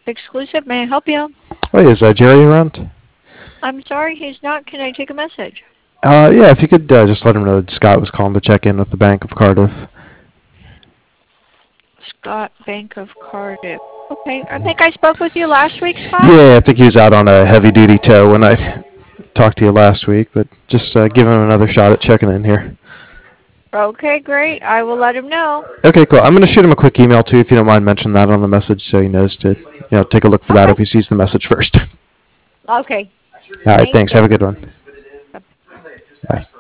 Exclusive, may I help you? Oh, is Jerry around? I'm sorry, he's not. Can I take a message? Yeah, if you could just let him know that Scott was calling to check in with the Bank of Cardiff. Scott, Bank of Cardiff. Okay, I think I spoke with you last week, Scott. Yeah, I think he was out on a heavy-duty tow when I talked to you last week, but just giving him another shot at checking in here. Okay, great. I will let him know. Okay, cool. I'm going to shoot him a quick email, too, if you don't mind mentioning that on the message so he knows to, take a look for that Okay. if he sees the message first. Okay. All right, Thank thanks. Have you. a good one. Bye.